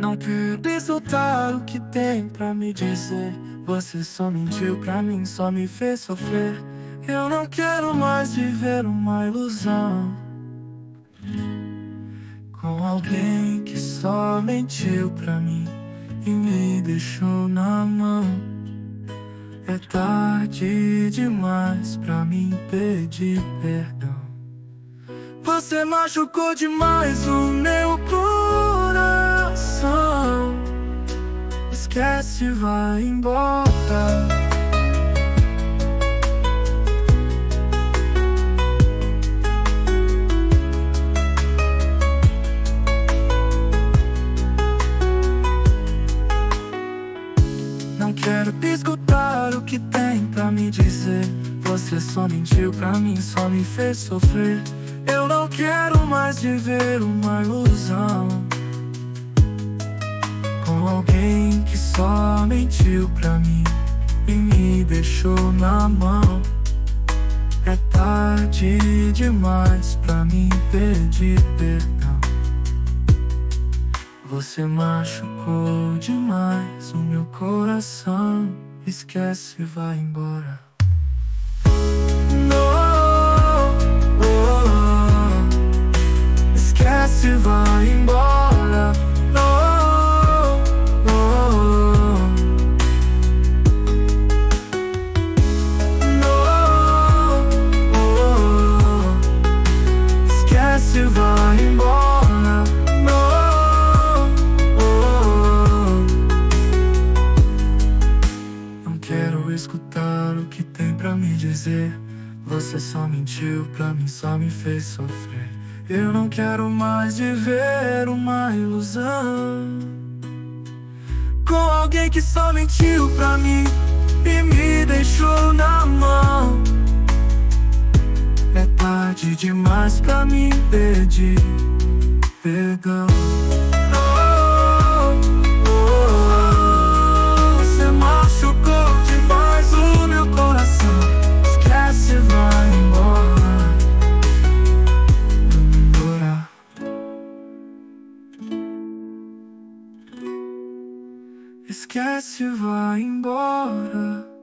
Não quero escutar o que tem pra me dizer. Você só mentiu pra mim, só me fez sofrer. Eu não quero mais viver uma ilusão com alguém que só mentiu pra mim e me deixou na mão. É tarde demais pra mim pedir perdão. Você machucou demais o meu coração. Esquece, vai embora. Não quero escutar o que tem pra me dizer. Você só mentiu pra mim, só me fez sofrer. Eu não quero mais viver uma ilusão com alguém que só mentiu pra mim e me deixou na mão. É tarde demais pra mim pedir perdão. Você machucou demais o meu coração. Esquece, vai embora. Esquece, vai embora. Esquece, vai embora. Não quero escutar o que tem pra me dizer. Você só mentiu pra mim, só me fez sofrer. Eu não quero mais viver uma ilusão com alguém que só mentiu pra mim e me deixou na mão. É tarde demais pra mim pedir perdão. Você machucou demais o meu coração. Esquece, vai embora. Esquece, vai embora.